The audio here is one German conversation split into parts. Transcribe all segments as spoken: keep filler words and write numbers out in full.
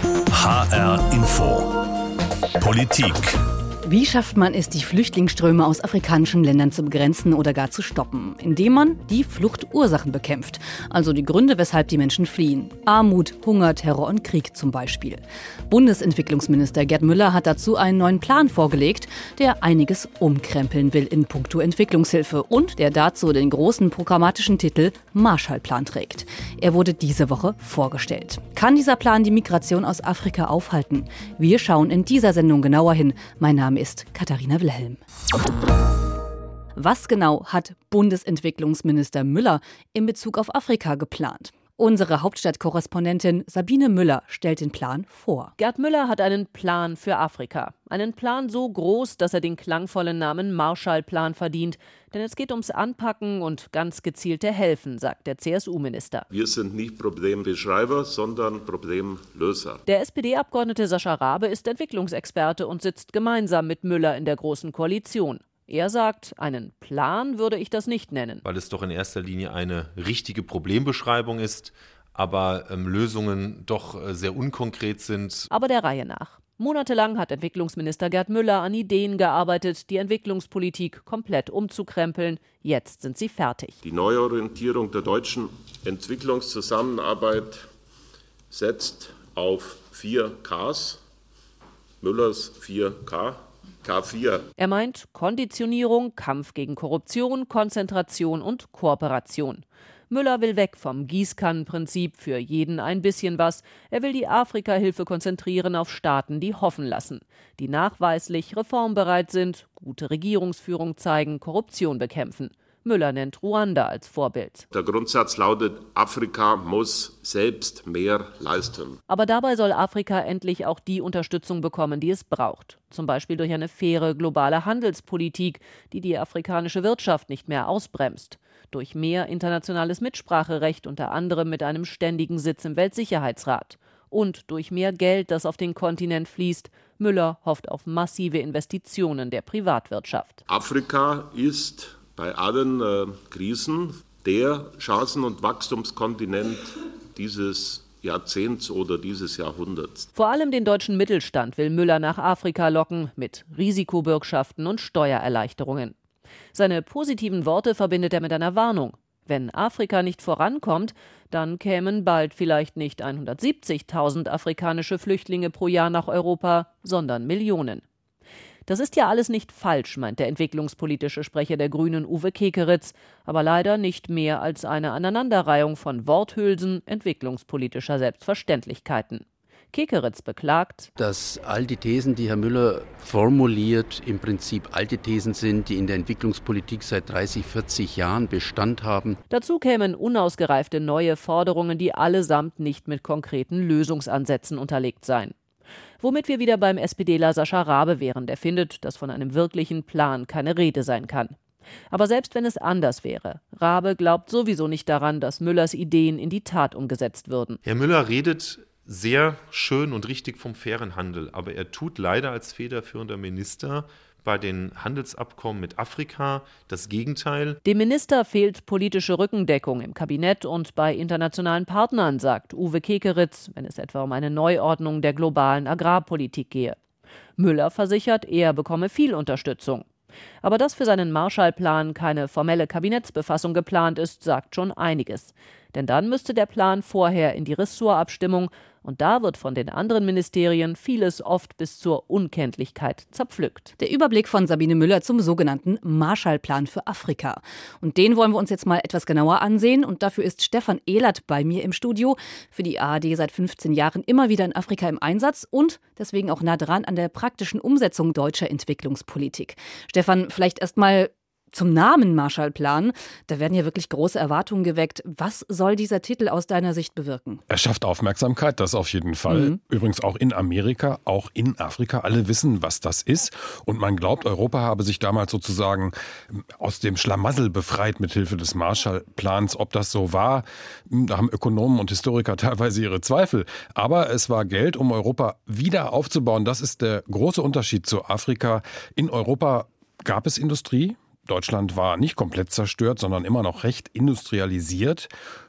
H R Info. Politik. Wie schafft man es, die Flüchtlingsströme aus afrikanischen Ländern zu begrenzen oder gar zu stoppen? Indem man die Fluchtursachen bekämpft, also die Gründe, weshalb die Menschen fliehen. Armut, Hunger, Terror und Krieg zum Beispiel. Bundesentwicklungsminister Gerd Müller hat dazu einen neuen Plan vorgelegt, der einiges umkrempeln will in puncto Entwicklungshilfe und der dazu den großen programmatischen Titel Marshallplan trägt. Er wurde diese Woche vorgestellt. Kann dieser Plan die Migration aus Afrika aufhalten? Wir schauen in dieser Sendung genauer hin. Mein Name ist Katharina Wilhelm. Was genau hat Bundesentwicklungsminister Müller in Bezug auf Afrika geplant? Unsere Hauptstadtkorrespondentin Sabine Müller stellt den Plan vor. Gerd Müller hat einen Plan für Afrika. Einen Plan so groß, dass er den klangvollen Namen Marshallplan verdient. Denn es geht ums Anpacken und ganz gezielte Helfen, sagt der C S U-Minister. Wir sind nicht Problembeschreiber, sondern Problemlöser. Der S P D-Abgeordnete Sascha Rabe ist Entwicklungsexperte und sitzt gemeinsam mit Müller in der Großen Koalition. Er sagt, einen Plan würde ich das nicht nennen. Weil es doch in erster Linie eine richtige Problembeschreibung ist, aber ähm, Lösungen doch äh, sehr unkonkret sind. Aber der Reihe nach. Monatelang hat Entwicklungsminister Gerd Müller an Ideen gearbeitet, die Entwicklungspolitik komplett umzukrempeln. Jetzt sind sie fertig. Die Neuorientierung der deutschen Entwicklungszusammenarbeit setzt auf vier Ks, Müllers vier K. K vier. Er meint Konditionierung, Kampf gegen Korruption, Konzentration und Kooperation. Müller will weg vom Gießkannenprinzip, für jeden ein bisschen was. Er will die Afrika-Hilfe konzentrieren auf Staaten, die hoffen lassen, die nachweislich reformbereit sind, gute Regierungsführung zeigen, Korruption bekämpfen. Müller nennt Ruanda als Vorbild. Der Grundsatz lautet, Afrika muss selbst mehr leisten. Aber dabei soll Afrika endlich auch die Unterstützung bekommen, die es braucht. Zum Beispiel durch eine faire globale Handelspolitik, die die afrikanische Wirtschaft nicht mehr ausbremst. Durch mehr internationales Mitspracherecht, unter anderem mit einem ständigen Sitz im Weltsicherheitsrat. Und durch mehr Geld, das auf den Kontinent fließt. Müller hofft auf massive Investitionen der Privatwirtschaft. Afrika ist bei allen äh, Krisen der Chancen- und Wachstumskontinent dieses Jahrzehnts oder dieses Jahrhunderts. Vor allem den deutschen Mittelstand will Müller nach Afrika locken mit Risikobürgschaften und Steuererleichterungen. Seine positiven Worte verbindet er mit einer Warnung. Wenn Afrika nicht vorankommt, dann kämen bald vielleicht nicht hundertsiebzigtausend afrikanische Flüchtlinge pro Jahr nach Europa, sondern Millionen. Das ist ja alles nicht falsch, meint der entwicklungspolitische Sprecher der Grünen Uwe Kekeritz, aber leider nicht mehr als eine Aneinanderreihung von Worthülsen entwicklungspolitischer Selbstverständlichkeiten. Kekeritz beklagt, dass all die Thesen, die Herr Müller formuliert, im Prinzip alte Thesen sind, die in der Entwicklungspolitik seit dreißig, vierzig Jahren Bestand haben. Dazu kämen unausgereifte neue Forderungen, die allesamt nicht mit konkreten Lösungsansätzen unterlegt seien. Womit wir wieder beim SPDler Sascha Rabe wären, der findet, dass von einem wirklichen Plan keine Rede sein kann. Aber selbst wenn es anders wäre, Rabe glaubt sowieso nicht daran, dass Müllers Ideen in die Tat umgesetzt würden. Herr Müller redet sehr schön und richtig vom fairen Handel, aber er tut leider als federführender Minister bei den Handelsabkommen mit Afrika das Gegenteil. Dem Minister fehlt politische Rückendeckung im Kabinett und bei internationalen Partnern, sagt Uwe Kekeritz, wenn es etwa um eine Neuordnung der globalen Agrarpolitik gehe. Müller versichert, er bekomme viel Unterstützung. Aber dass für seinen Marshallplan keine formelle Kabinettsbefassung geplant ist, sagt schon einiges. Denn dann müsste der Plan vorher in die Ressortabstimmung und da wird von den anderen Ministerien vieles oft bis zur Unkenntlichkeit zerpflückt. Der Überblick von Sabine Müller zum sogenannten Marshallplan für Afrika. Und den wollen wir uns jetzt mal etwas genauer ansehen. Und dafür ist Stefan Ehlert bei mir im Studio. Für die A R D seit fünfzehn Jahren immer wieder in Afrika im Einsatz und deswegen auch nah dran an der praktischen Umsetzung deutscher Entwicklungspolitik. Stefan, vielleicht erst mal zum Namen Marshallplan. Da werden ja wirklich große Erwartungen geweckt. Was soll dieser Titel aus deiner Sicht bewirken? Er schafft Aufmerksamkeit, das auf jeden Fall. Mhm. Übrigens auch in Amerika, auch in Afrika. Alle wissen, was das ist. Und man glaubt, Europa habe sich damals sozusagen aus dem Schlamassel befreit mit Hilfe des Marshallplans. Ob das so war, da haben Ökonomen und Historiker teilweise ihre Zweifel. Aber es war Geld, um Europa wieder aufzubauen. Das ist der große Unterschied zu Afrika. In Europa gab es Industrie. Deutschland war nicht komplett zerstört, sondern immer noch recht industrialisiert.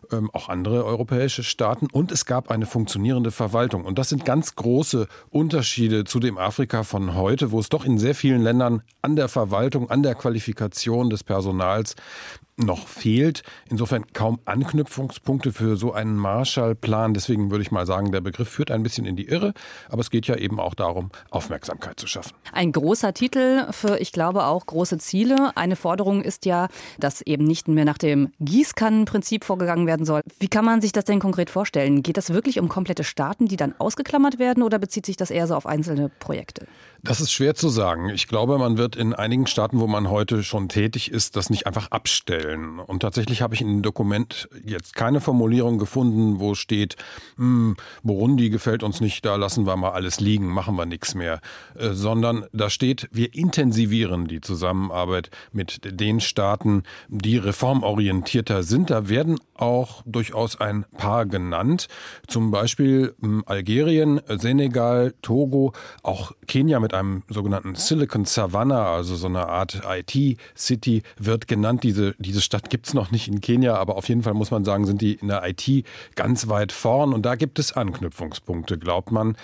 ähm, auch andere europäische Staaten. Und es gab eine funktionierende Verwaltung. Und das sind ganz große Unterschiede zu dem Afrika von heute, wo es doch in sehr vielen Ländern an der Verwaltung, an der Qualifikation des Personals noch fehlt. Insofern kaum Anknüpfungspunkte für so einen Marshallplan. Deswegen würde ich mal sagen, der Begriff führt ein bisschen in die Irre. Aber es geht ja eben auch darum, Aufmerksamkeit zu schaffen. Ein großer Titel für, ich glaube, auch große Ziele. Eine Forderung ist ja, dass eben nicht mehr nach dem Gießkannenprinzip vorgegangen werden soll. Wie kann man sich das denn konkret vorstellen? Geht das wirklich um komplette Staaten, die dann ausgeklammert werden, oder bezieht sich das eher so auf einzelne Projekte? Das ist schwer zu sagen. Ich glaube, man wird in einigen Staaten, wo man heute schon tätig ist, das nicht einfach abstellen. Und tatsächlich habe ich in dem Dokument jetzt keine Formulierung gefunden, wo steht, hm, Burundi gefällt uns nicht, da lassen wir mal alles liegen, machen wir nichts mehr. Äh, sondern da steht, wir intensivieren die Zusammenarbeit mit den Staaten, die reformorientierter sind. Da werden auch durchaus ein paar genannt. Zum Beispiel hm, Algerien, Senegal, Togo, auch Kenia mit einem sogenannten Silicon Savannah, also so eine Art I T-City, wird genannt. Diese, diese Stadt gibt es noch nicht in Kenia, aber auf jeden Fall muss man sagen, sind die in der I T ganz weit vorn. Und da gibt es Anknüpfungspunkte, glaubt man.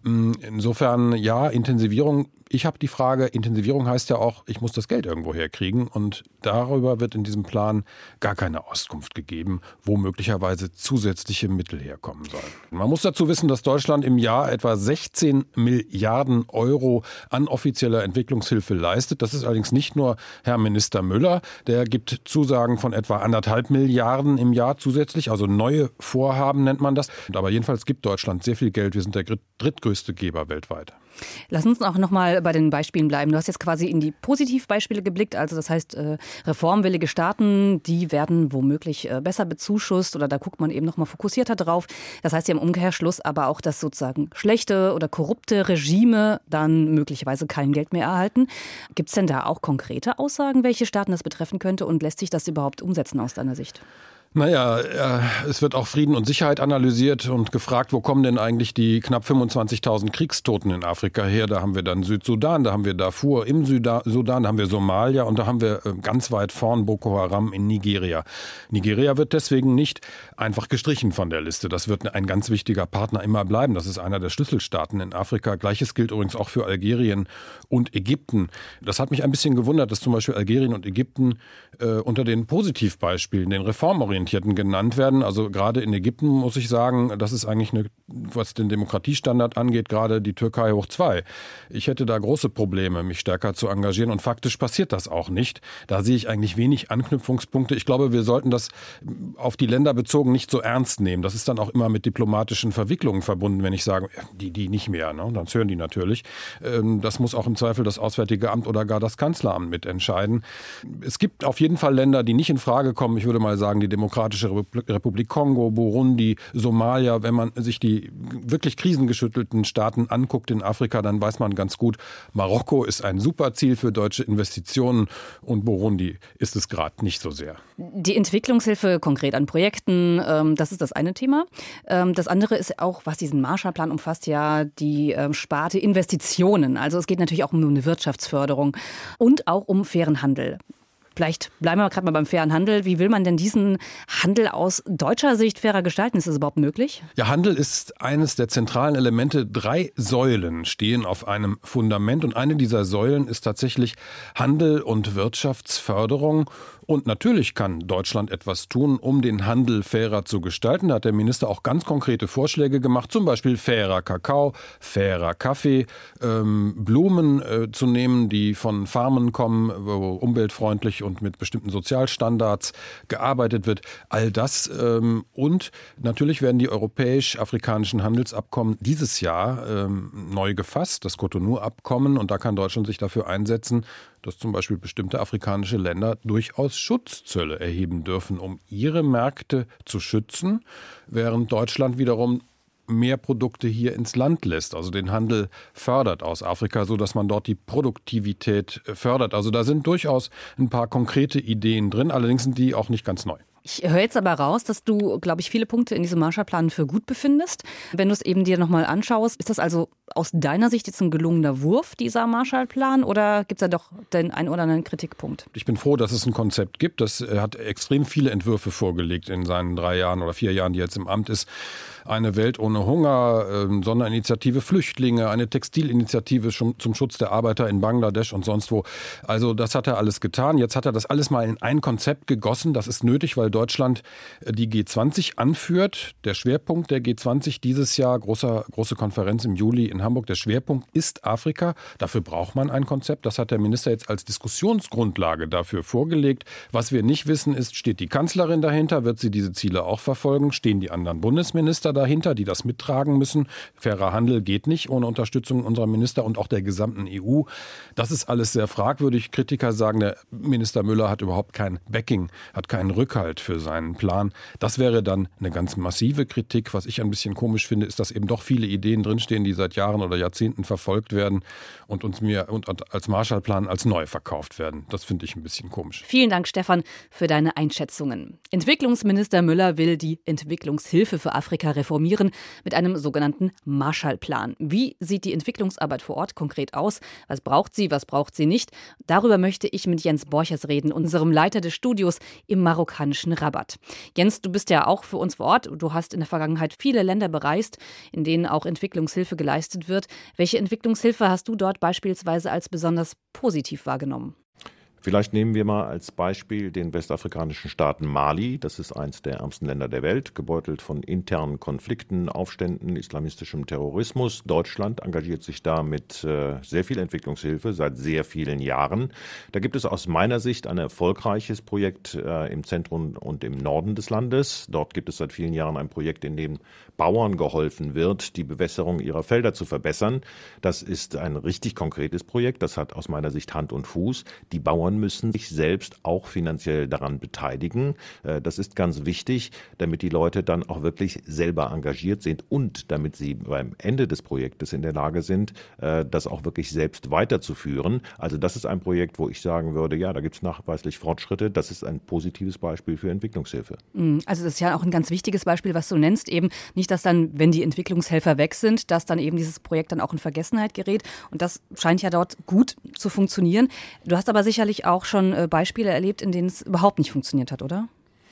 Insofern, ja, Intensivierung. Ich habe die Frage, Intensivierung heißt ja auch, ich muss das Geld irgendwo herkriegen. Und darüber wird in diesem Plan gar keine Auskunft gegeben, wo möglicherweise zusätzliche Mittel herkommen sollen. Man muss dazu wissen, dass Deutschland im Jahr etwa sechzehn Milliarden Euro an offizieller Entwicklungshilfe leistet. Das ist allerdings nicht nur Herr Minister Müller. Der gibt Zusagen von etwa anderthalb Milliarden im Jahr zusätzlich. Also neue Vorhaben nennt man das. Aber jedenfalls gibt Deutschland sehr viel Geld. Wir sind der drittgrößte Geber weltweit. Lass uns auch noch mal bei den Beispielen bleiben. Du hast jetzt quasi in die Positivbeispiele geblickt. Also das heißt, äh, reformwillige Staaten, die werden womöglich äh, besser bezuschusst oder da guckt man eben noch mal fokussierter drauf. Das heißt ja im Umkehrschluss aber auch, dass sozusagen schlechte oder korrupte Regime dann möglicherweise kein Geld mehr erhalten. Gibt es denn da auch konkrete Aussagen, welche Staaten das betreffen könnte und lässt sich das überhaupt umsetzen aus deiner Sicht? Naja, äh, es wird auch Frieden und Sicherheit analysiert und gefragt, wo kommen denn eigentlich die knapp fünfundzwanzigtausend Kriegstoten in Afrika her? Da haben wir dann Südsudan, da haben wir Darfur im Sudan, da haben wir Somalia und da haben wir äh, ganz weit vorn Boko Haram in Nigeria. Nigeria wird deswegen nicht einfach gestrichen von der Liste. Das wird ein ganz wichtiger Partner immer bleiben. Das ist einer der Schlüsselstaaten in Afrika. Gleiches gilt übrigens auch für Algerien und Ägypten. Das hat mich ein bisschen gewundert, dass zum Beispiel Algerien und Ägypten äh, unter den Positivbeispielen, den reformorientierten genannt werden. Also gerade in Ägypten muss ich sagen, das ist eigentlich, eine, was den Demokratiestandard angeht, gerade die Türkei hoch zwei. Ich hätte da große Probleme, mich stärker zu engagieren und faktisch passiert das auch nicht. Da sehe ich eigentlich wenig Anknüpfungspunkte. Ich glaube, wir sollten das auf die Länder bezogen nicht so ernst nehmen. Das ist dann auch immer mit diplomatischen Verwicklungen verbunden, wenn ich sage, die, die nicht mehr, ne? Dann hören die natürlich. Das muss auch im Zweifel das Auswärtige Amt oder gar das Kanzleramt mitentscheiden. Es gibt auf jeden Fall Länder, die nicht in Frage kommen. Ich würde mal sagen, die Demokratische Republik Kongo, Burundi, Somalia. Wenn man sich die wirklich krisengeschüttelten Staaten anguckt in Afrika, dann weiß man ganz gut, Marokko ist ein super Ziel für deutsche Investitionen und Burundi ist es gerade nicht so sehr. Die Entwicklungshilfe konkret an Projekten, ähm, das ist das eine Thema. Ähm, das andere ist auch, was diesen Marshallplan umfasst, ja die ähm, Sparte Investitionen. Also es geht natürlich auch um eine Wirtschaftsförderung und auch um fairen Handel. Vielleicht bleiben wir gerade mal beim fairen Handel. Wie will man denn diesen Handel aus deutscher Sicht fairer gestalten? Ist das überhaupt möglich? Ja, Handel ist eines der zentralen Elemente. Drei Säulen stehen auf einem Fundament und eine dieser Säulen ist tatsächlich Handel und Wirtschaftsförderung. Und natürlich kann Deutschland etwas tun, um den Handel fairer zu gestalten. Da hat der Minister auch ganz konkrete Vorschläge gemacht, zum Beispiel fairer Kakao, fairer Kaffee, ähm, Blumen äh, zu nehmen, die von Farmen kommen, wo umweltfreundlich und mit bestimmten Sozialstandards gearbeitet wird. All das ähm, und natürlich werden die europäisch-afrikanischen Handelsabkommen dieses Jahr ähm, neu gefasst, das Cotonou-Abkommen. Und da kann Deutschland sich dafür einsetzen, dass zum Beispiel bestimmte afrikanische Länder durchaus Schutzzölle erheben dürfen, um ihre Märkte zu schützen, während Deutschland wiederum mehr Produkte hier ins Land lässt, also den Handel fördert aus Afrika, so dass man dort die Produktivität fördert. Also da sind durchaus ein paar konkrete Ideen drin, allerdings sind die auch nicht ganz neu. Ich höre jetzt aber raus, dass du, glaube ich, viele Punkte in diesem Marshallplan für gut befindest. Wenn du es eben dir nochmal anschaust, ist das also aus deiner Sicht jetzt ein gelungener Wurf, dieser Marshallplan, oder gibt es da doch den einen oder anderen Kritikpunkt? Ich bin froh, dass es ein Konzept gibt. Das hat extrem viele Entwürfe vorgelegt in seinen drei Jahren oder vier Jahren, die er jetzt im Amt ist. Eine Welt ohne Hunger, Sonderinitiative Flüchtlinge, eine Textilinitiative zum Schutz der Arbeiter in Bangladesch und sonst wo. Also das hat er alles getan. Jetzt hat er das alles mal in ein Konzept gegossen. Das ist nötig, weil Deutschland die G zwanzig anführt. Der Schwerpunkt der G zwanzig dieses Jahr, großer, große Konferenz im Juli in Hamburg, der Schwerpunkt ist Afrika. Dafür braucht man ein Konzept. Das hat der Minister jetzt als Diskussionsgrundlage dafür vorgelegt. Was wir nicht wissen ist, steht die Kanzlerin dahinter? Wird sie diese Ziele auch verfolgen? Stehen die anderen Bundesminister dahinter, die das mittragen müssen? Fairer Handel geht nicht ohne Unterstützung unserer Minister und auch der gesamten E U. Das ist alles sehr fragwürdig. Kritiker sagen, der Minister Müller hat überhaupt kein Backing, hat keinen Rückhalt für seinen Plan. Das wäre dann eine ganz massive Kritik. Was ich ein bisschen komisch finde, ist, dass eben doch viele Ideen drinstehen, die seit Jahren oder Jahrzehnten verfolgt werden und uns mir und als Marshallplan als neu verkauft werden. Das finde ich ein bisschen komisch. Vielen Dank, Stefan, für deine Einschätzungen. Entwicklungsminister Müller will die Entwicklungshilfe für Afrika reformieren mit einem sogenannten Marshallplan. Wie sieht die Entwicklungsarbeit vor Ort konkret aus? Was braucht sie, was braucht sie nicht? Darüber möchte ich mit Jens Borchers reden, unserem Leiter des Studios im marokkanischen Rabat. Jens, du bist ja auch für uns vor Ort. Du hast in der Vergangenheit viele Länder bereist, in denen auch Entwicklungshilfe geleistet wird. Welche Entwicklungshilfe hast du dort beispielsweise als besonders positiv wahrgenommen? Vielleicht nehmen wir mal als Beispiel den westafrikanischen Staat Mali. Das ist eines der ärmsten Länder der Welt, gebeutelt von internen Konflikten, Aufständen, islamistischem Terrorismus. Deutschland engagiert sich da mit äh, sehr viel Entwicklungshilfe seit sehr vielen Jahren. Da gibt es aus meiner Sicht ein erfolgreiches Projekt äh, im Zentrum und im Norden des Landes. Dort gibt es seit vielen Jahren ein Projekt, in dem Bauern geholfen wird, die Bewässerung ihrer Felder zu verbessern. Das ist ein richtig konkretes Projekt. Das hat aus meiner Sicht Hand und Fuß. Die Bauern müssen sich selbst auch finanziell daran beteiligen. Das ist ganz wichtig, damit die Leute dann auch wirklich selber engagiert sind und damit sie beim Ende des Projektes in der Lage sind, das auch wirklich selbst weiterzuführen. Also das ist ein Projekt, wo ich sagen würde, ja, da gibt es nachweislich Fortschritte. Das ist ein positives Beispiel für Entwicklungshilfe. Also das ist ja auch ein ganz wichtiges Beispiel, was du nennst, eben nicht, dass dann, wenn die Entwicklungshelfer weg sind, dass dann eben dieses Projekt dann auch in Vergessenheit gerät. Und das scheint ja dort gut zu funktionieren. Du hast aber sicherlich auch schon Beispiele erlebt, in denen es überhaupt nicht funktioniert hat, oder?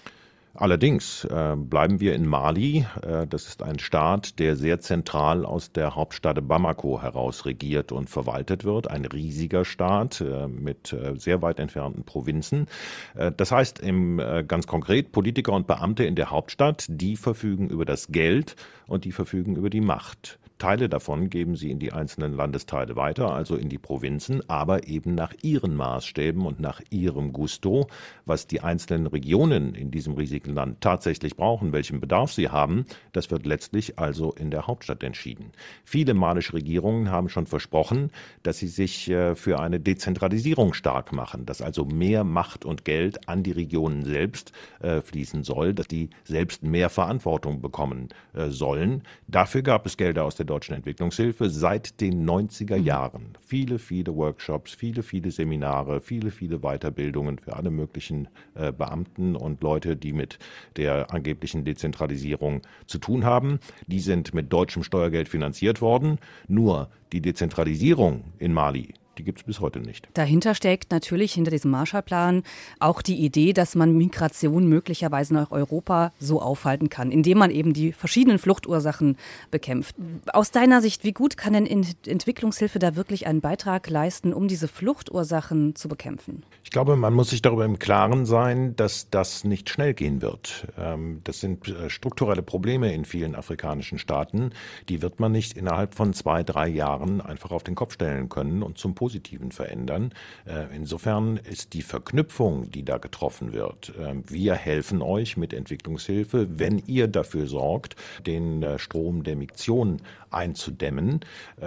Allerdings äh, bleiben wir in Mali. Äh, das ist ein Staat, der sehr zentral aus der Hauptstadt Bamako heraus regiert und verwaltet wird. Ein riesiger Staat äh, mit äh, sehr weit entfernten Provinzen. Äh, das heißt im, äh, ganz konkret, Politiker und Beamte in der Hauptstadt, die verfügen über das Geld und die verfügen über die Macht. Teile davon geben sie in die einzelnen Landesteile weiter, also in die Provinzen, aber eben nach ihren Maßstäben und nach ihrem Gusto, was die einzelnen Regionen in diesem riesigen Land tatsächlich brauchen, welchen Bedarf sie haben, das wird letztlich also in der Hauptstadt entschieden. Viele malische Regierungen haben schon versprochen, dass sie sich für eine Dezentralisierung stark machen, dass also mehr Macht und Geld an die Regionen selbst fließen soll, dass die selbst mehr Verantwortung bekommen sollen. Dafür gab es Gelder aus der deutschen Entwicklungshilfe seit den neunziger Jahren. Viele, viele Workshops, viele, viele Seminare, viele, viele Weiterbildungen für alle möglichen äh, Beamten und Leute, die mit der angeblichen Dezentralisierung zu tun haben. Die sind mit deutschem Steuergeld finanziert worden. Nur die Dezentralisierung in Mali, die gibt es bis heute nicht. Dahinter steckt natürlich hinter diesem Marshallplan auch die Idee, dass man Migration möglicherweise nach Europa so aufhalten kann, indem man eben die verschiedenen Fluchtursachen bekämpft. Aus deiner Sicht, wie gut kann denn Entwicklungshilfe da wirklich einen Beitrag leisten, um diese Fluchtursachen zu bekämpfen? Ich glaube, man muss sich darüber im Klaren sein, dass das nicht schnell gehen wird. Das sind strukturelle Probleme in vielen afrikanischen Staaten. Die wird man nicht innerhalb von zwei, drei Jahren einfach auf den Kopf stellen können und zum Positiven verändern. Insofern ist die Verknüpfung, die da getroffen wird, wir helfen euch mit Entwicklungshilfe, wenn ihr dafür sorgt, den Strom der Migration einzudämmen.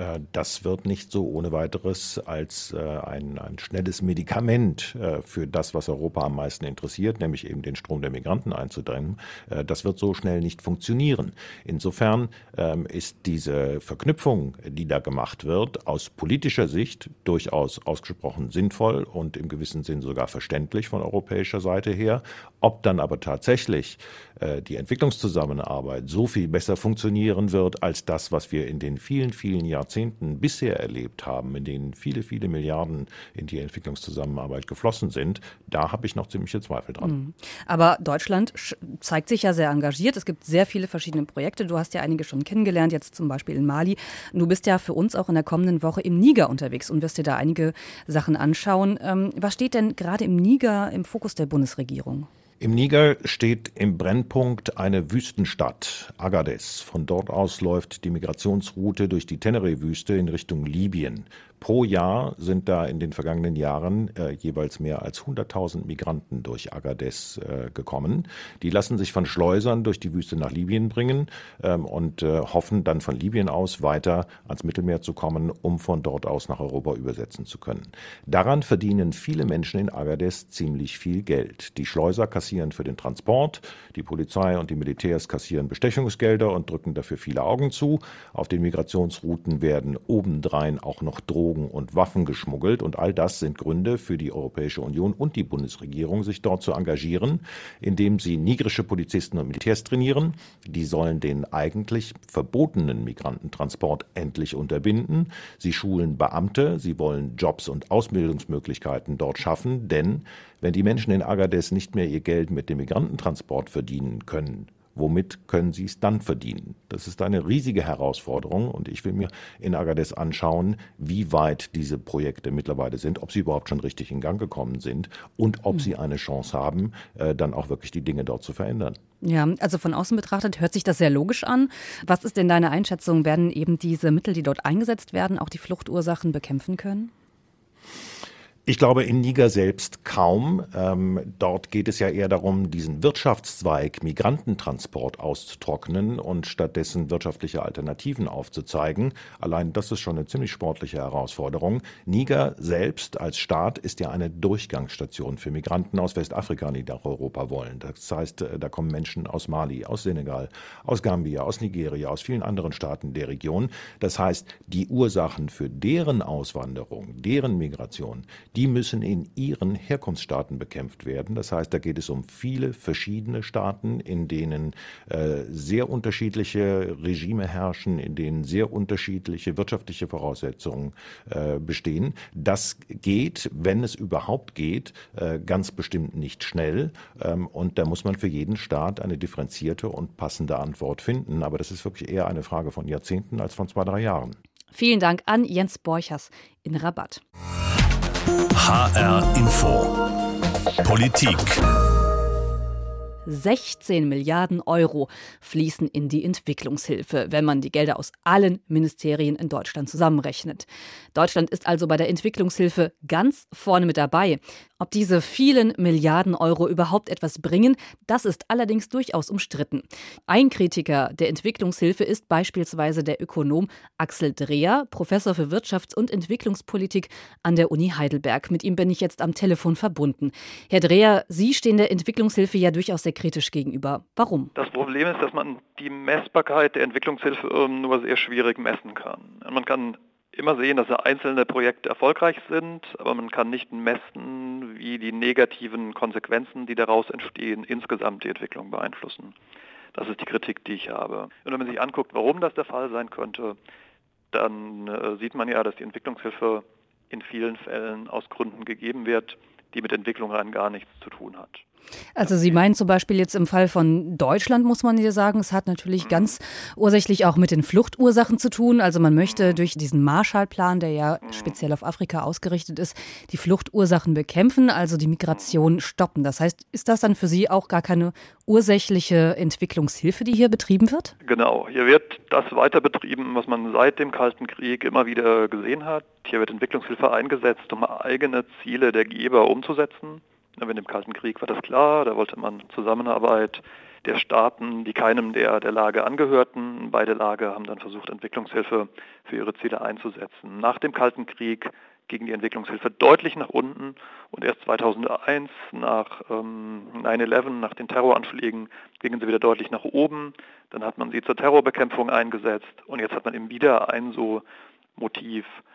Das wird nicht so ohne weiteres als ein, ein schnelles Medikament für das, was Europa am meisten interessiert, nämlich eben den Strom der Migranten einzudämmen. Das wird so schnell nicht funktionieren. Insofern ist diese Verknüpfung, die da gemacht wird, aus politischer Sicht durchaus ausgesprochen sinnvoll und im gewissen Sinn sogar verständlich von europäischer Seite her. Ob dann aber tatsächlich äh, die Entwicklungszusammenarbeit so viel besser funktionieren wird als das, was wir in den vielen, vielen Jahrzehnten bisher erlebt haben, in denen viele, viele Milliarden in die Entwicklungszusammenarbeit geflossen sind, da habe ich noch ziemliche Zweifel dran. Aber Deutschland zeigt sich ja sehr engagiert. Es gibt sehr viele verschiedene Projekte. Du hast ja einige schon kennengelernt, jetzt zum Beispiel in Mali. Du bist ja für uns auch in der kommenden Woche im Niger unterwegs und wirst dir da einige Sachen anschauen. Ähm, was steht denn gerade im Niger im Fokus der Bundesregierung? Im Niger steht im Brennpunkt eine Wüstenstadt, Agadez. Von dort aus läuft die Migrationsroute durch die Teneré-Wüste in Richtung Libyen. Pro Jahr sind da in den vergangenen Jahren äh, jeweils mehr als hunderttausend Migranten durch Agadez äh, gekommen. Die lassen sich von Schleusern durch die Wüste nach Libyen bringen ähm, und äh, hoffen dann von Libyen aus weiter ans Mittelmeer zu kommen, um von dort aus nach Europa übersetzen zu können. Daran verdienen viele Menschen in Agadez ziemlich viel Geld. Die Schleuser kassieren für den Transport, die Polizei und die Militärs kassieren Bestechungsgelder und drücken dafür viele Augen zu. Auf den Migrationsrouten werden obendrein auch noch Drogen und Waffen geschmuggelt und all das sind Gründe für die Europäische Union und die Bundesregierung, sich dort zu engagieren, indem sie nigrische Polizisten und Militärs trainieren. Die sollen den eigentlich verbotenen Migrantentransport endlich unterbinden. Sie schulen Beamte, sie wollen Jobs und Ausbildungsmöglichkeiten dort schaffen, denn wenn die Menschen in Agadez nicht mehr ihr Geld mit dem Migrantentransport verdienen können, womit können sie es dann verdienen? Das ist eine riesige Herausforderung und ich will mir in Agadez anschauen, wie weit diese Projekte mittlerweile sind, ob sie überhaupt schon richtig in Gang gekommen sind und ob mhm. sie eine Chance haben, äh, dann auch wirklich die Dinge dort zu verändern. Ja, also von außen betrachtet hört sich das sehr logisch an. Was ist denn deine Einschätzung? Werden eben diese Mittel, die dort eingesetzt werden, auch die Fluchtursachen bekämpfen können? Ich glaube in Niger selbst kaum. Ähm, dort geht es ja eher darum, diesen Wirtschaftszweig Migrantentransport auszutrocknen und stattdessen wirtschaftliche Alternativen aufzuzeigen. Allein das ist schon eine ziemlich sportliche Herausforderung. Niger selbst als Staat ist ja eine Durchgangsstation für Migranten aus Westafrika, die nach Europa wollen. Das heißt, da kommen Menschen aus Mali, aus Senegal, aus Gambia, aus Nigeria, aus vielen anderen Staaten der Region. Das heißt, die Ursachen für deren Auswanderung, deren Migration, die müssen in ihren Herkunftsstaaten bekämpft werden. Das heißt, da geht es um viele verschiedene Staaten, in denen äh, sehr unterschiedliche Regime herrschen, in denen sehr unterschiedliche wirtschaftliche Voraussetzungen äh, bestehen. Das geht, wenn es überhaupt geht, äh, ganz bestimmt nicht schnell. Ähm, und da muss man für jeden Staat eine differenzierte und passende Antwort finden. Aber das ist wirklich eher eine Frage von Jahrzehnten als von zwei, drei Jahren. Vielen Dank an Jens Borchers in Rabat. H R Info. Politik. sechzehn Milliarden Euro fließen in die Entwicklungshilfe, wenn man die Gelder aus allen Ministerien in Deutschland zusammenrechnet. Deutschland ist also bei der Entwicklungshilfe ganz vorne mit dabei. Ob diese vielen Milliarden Euro überhaupt etwas bringen, das ist allerdings durchaus umstritten. Ein Kritiker der Entwicklungshilfe ist beispielsweise der Ökonom Axel Dreher, Professor für Wirtschafts- und Entwicklungspolitik an der Uni Heidelberg. Mit ihm bin ich jetzt am Telefon verbunden. Herr Dreher, Sie stehen der Entwicklungshilfe ja durchaus sehr kritisch gegenüber. Warum? Das Problem ist, dass man die Messbarkeit der Entwicklungshilfe nur sehr schwierig messen kann. Man kann immer sehen, dass einzelne Projekte erfolgreich sind, aber man kann nicht messen, wie die negativen Konsequenzen, die daraus entstehen, insgesamt die Entwicklung beeinflussen. Das ist die Kritik, die ich habe. Und wenn man sich anguckt, warum das der Fall sein könnte, dann äh, sieht man ja, dass die Entwicklungshilfe in vielen Fällen aus Gründen gegeben wird, die mit Entwicklung rein gar nichts zu tun hat. Also Sie meinen zum Beispiel jetzt im Fall von Deutschland, muss man hier sagen, es hat natürlich ganz ursächlich auch mit den Fluchtursachen zu tun. Also man möchte durch diesen Marshallplan, der ja speziell auf Afrika ausgerichtet ist, die Fluchtursachen bekämpfen, also die Migration stoppen. Das heißt, ist das dann für Sie auch gar keine ursächliche Entwicklungshilfe, die hier betrieben wird? Genau, hier wird das weiter betrieben, was man seit dem Kalten Krieg immer wieder gesehen hat. Hier wird Entwicklungshilfe eingesetzt, um eigene Ziele der Geber umzusetzen. In dem Kalten Krieg war das klar, da wollte man Zusammenarbeit der Staaten, die keinem der, der Lage angehörten. Beide Lager haben dann versucht, Entwicklungshilfe für ihre Ziele einzusetzen. Nach dem Kalten Krieg ging die Entwicklungshilfe deutlich nach unten und erst zweitausendeins, nach ähm, neun elf, nach den Terroranschlägen, gingen sie wieder deutlich nach oben. Dann hat man sie zur Terrorbekämpfung eingesetzt und jetzt hat man eben wieder ein so Motiv,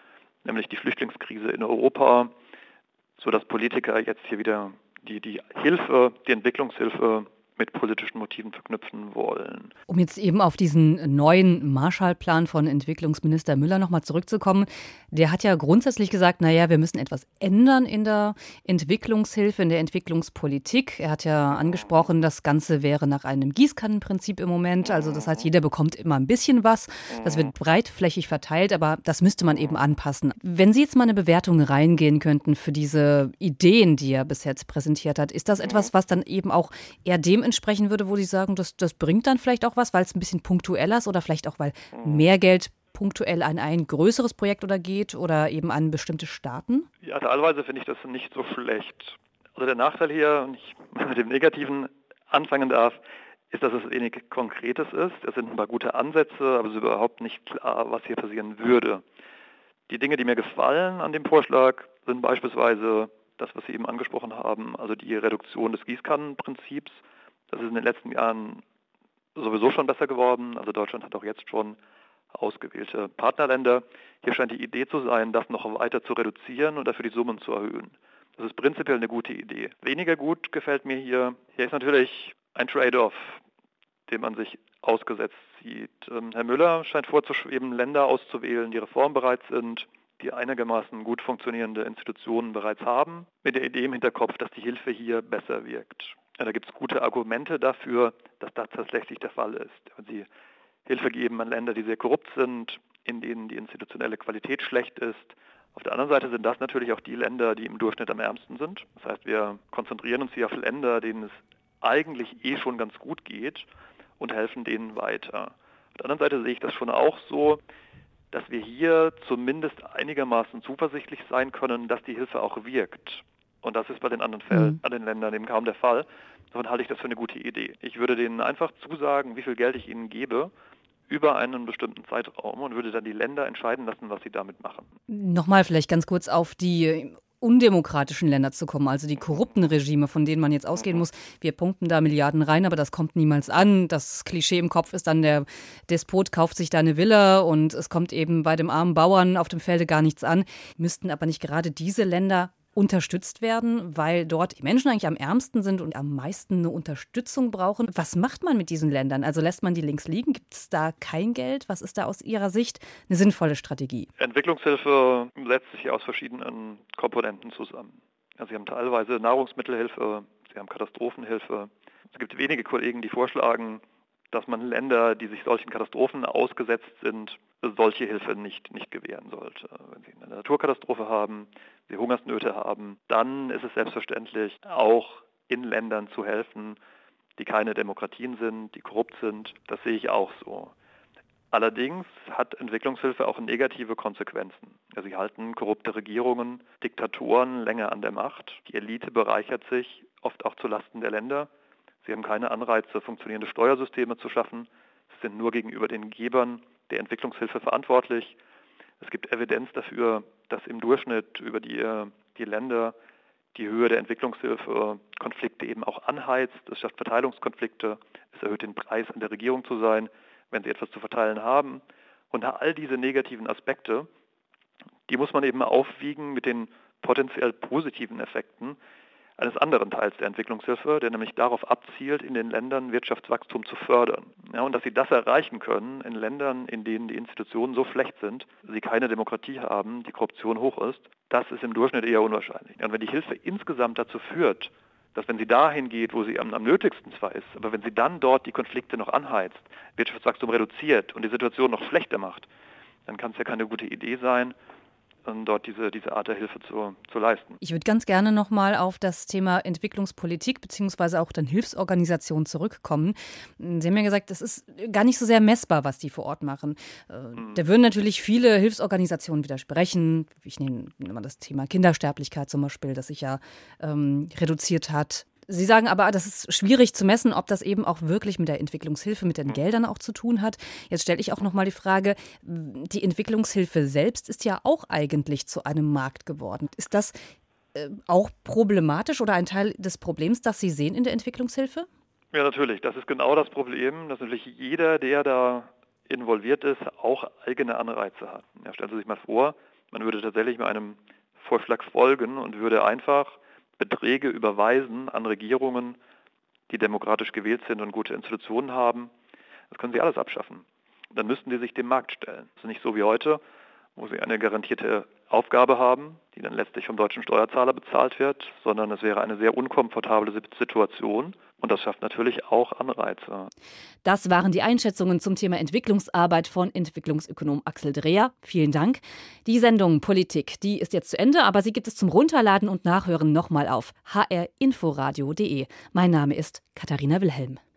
nämlich die Flüchtlingskrise in Europa, sodass Politiker jetzt hier wieder die, die Hilfe, die Entwicklungshilfe mit politischen Motiven verknüpfen wollen. Um jetzt eben auf diesen neuen Marshallplan von Entwicklungsminister Müller nochmal zurückzukommen. Der hat ja grundsätzlich gesagt, naja, wir müssen etwas ändern in der Entwicklungshilfe, in der Entwicklungspolitik. Er hat ja angesprochen, das Ganze wäre nach einem Gießkannenprinzip im Moment. Also das heißt, jeder bekommt immer ein bisschen was. Das wird breitflächig verteilt, aber das müsste man eben anpassen. Wenn Sie jetzt mal eine Bewertung reingehen könnten für diese Ideen, die er bis jetzt präsentiert hat, ist das etwas, was dann eben auch eher dem entsprechen würde, wo Sie sagen, das, das bringt dann vielleicht auch was, weil es ein bisschen punktueller ist oder vielleicht auch, weil mehr Geld punktuell an ein größeres Projekt oder geht oder eben an bestimmte Staaten? Ja, teilweise finde ich das nicht so schlecht. Also der Nachteil hier, wenn ich mit dem Negativen anfangen darf, ist, dass es wenig Konkretes ist. Es sind ein paar gute Ansätze, aber es ist überhaupt nicht klar, was hier passieren würde. Die Dinge, die mir gefallen an dem Vorschlag, sind beispielsweise das, was Sie eben angesprochen haben, also die Reduktion des Gießkannenprinzips. Das ist in den letzten Jahren sowieso schon besser geworden. Also Deutschland hat auch jetzt schon ausgewählte Partnerländer. Hier scheint die Idee zu sein, das noch weiter zu reduzieren und dafür die Summen zu erhöhen. Das ist prinzipiell eine gute Idee. Weniger gut gefällt mir hier, hier ist natürlich ein Trade-off, den man sich ausgesetzt sieht. Ähm, Herr Müller scheint vorzuschweben, Länder auszuwählen, die reformbereit sind, die einigermaßen gut funktionierende Institutionen bereits haben, mit der Idee im Hinterkopf, dass die Hilfe hier besser wirkt. Ja, da gibt es gute Argumente dafür, dass das tatsächlich der Fall ist. Wenn Sie Hilfe geben an Länder, die sehr korrupt sind, in denen die institutionelle Qualität schlecht ist. Auf der anderen Seite sind das natürlich auch die Länder, die im Durchschnitt am ärmsten sind. Das heißt, wir konzentrieren uns hier auf Länder, denen es eigentlich eh schon ganz gut geht und helfen denen weiter. Auf der anderen Seite sehe ich das schon auch so, dass wir hier zumindest einigermaßen zuversichtlich sein können, dass die Hilfe auch wirkt. Und das ist bei den anderen Fällen, mhm. an den Ländern eben kaum der Fall. Davon halte ich das für eine gute Idee. Ich würde denen einfach zusagen, wie viel Geld ich ihnen gebe, über einen bestimmten Zeitraum und würde dann die Länder entscheiden lassen, was sie damit machen. Nochmal vielleicht ganz kurz auf die undemokratischen Länder zu kommen, also die korrupten Regime, von denen man jetzt ausgehen muss. Wir pumpen da Milliarden rein, aber das kommt niemals an. Das Klischee im Kopf ist dann, der Despot kauft sich da eine Villa und es kommt eben bei dem armen Bauern auf dem Felde gar nichts an. Müssten aber nicht gerade diese Länder unterstützt werden, weil dort die Menschen eigentlich am ärmsten sind und am meisten eine Unterstützung brauchen. Was macht man mit diesen Ländern? Also lässt man die links liegen? Gibt es da kein Geld? Was ist da aus Ihrer Sicht eine sinnvolle Strategie? Entwicklungshilfe setzt sich aus verschiedenen Komponenten zusammen. Also Sie haben teilweise Nahrungsmittelhilfe, Sie haben Katastrophenhilfe. Es gibt wenige Kollegen, die vorschlagen, dass man Länder, die sich solchen Katastrophen ausgesetzt sind, solche Hilfe nicht, nicht gewähren sollte. Wenn Sie eine Naturkatastrophe haben, Sie Hungersnöte haben, dann ist es selbstverständlich auch in Ländern zu helfen, die keine Demokratien sind, die korrupt sind. Das sehe ich auch so. Allerdings hat Entwicklungshilfe auch negative Konsequenzen. Also sie halten korrupte Regierungen, Diktatoren länger an der Macht. Die Elite bereichert sich oft auch zulasten der Länder. Sie haben keine Anreize, funktionierende Steuersysteme zu schaffen. Sie sind nur gegenüber den Gebern der Entwicklungshilfe verantwortlich. Es gibt Evidenz dafür, dass im Durchschnitt über die, die Länder die Höhe der Entwicklungshilfe Konflikte eben auch anheizt. Es schafft Verteilungskonflikte. Es erhöht den Preis an der Regierung zu sein, wenn sie etwas zu verteilen haben. Und all diese negativen Aspekte, die muss man eben aufwiegen mit den potenziell positiven Effekten eines anderen Teils der Entwicklungshilfe, der nämlich darauf abzielt, in den Ländern Wirtschaftswachstum zu fördern. Ja, und dass sie das erreichen können in Ländern, in denen die Institutionen so schlecht sind, sie keine Demokratie haben, die Korruption hoch ist, das ist im Durchschnitt eher unwahrscheinlich. Und wenn die Hilfe insgesamt dazu führt, dass wenn sie dahin geht, wo sie am, am nötigsten zwar ist, aber wenn sie dann dort die Konflikte noch anheizt, Wirtschaftswachstum reduziert und die Situation noch schlechter macht, dann kann es ja keine gute Idee sein, dort diese, diese Art der Hilfe zu, zu leisten. Ich würde ganz gerne nochmal auf das Thema Entwicklungspolitik beziehungsweise auch dann Hilfsorganisationen zurückkommen. Sie haben ja gesagt, das ist gar nicht so sehr messbar, was die vor Ort machen. Mhm. Da würden natürlich viele Hilfsorganisationen widersprechen. Ich nehme mal das Thema Kindersterblichkeit zum Beispiel, das sich ja ähm, reduziert hat. Sie sagen aber, das ist schwierig zu messen, ob das eben auch wirklich mit der Entwicklungshilfe, mit den Geldern auch zu tun hat. Jetzt stelle ich auch noch mal die Frage, die Entwicklungshilfe selbst ist ja auch eigentlich zu einem Markt geworden. Ist das äh, auch problematisch oder ein Teil des Problems, das Sie sehen in der Entwicklungshilfe? Ja, natürlich. Das ist genau das Problem, dass natürlich jeder, der da involviert ist, auch eigene Anreize hat. Ja, stellen Sie sich mal vor, Man würde tatsächlich mit einem Vorschlag folgen und würde einfach Beträge überweisen an Regierungen, die demokratisch gewählt sind und gute Institutionen haben. Das können sie alles abschaffen. Dann müssten die sich dem Markt stellen. Das ist nicht so wie heute, wo sie eine garantierte Aufgabe haben, die dann letztlich vom deutschen Steuerzahler bezahlt wird, sondern es wäre eine sehr unkomfortable Situation und das schafft natürlich auch Anreize. Das waren die Einschätzungen zum Thema Entwicklungsarbeit von Entwicklungsökonom Axel Dreher. Vielen Dank. Die Sendung Politik, die ist jetzt zu Ende, aber sie gibt es zum Runterladen und Nachhören nochmal auf h r inforadio punkt d e. Mein Name ist Katharina Wilhelm.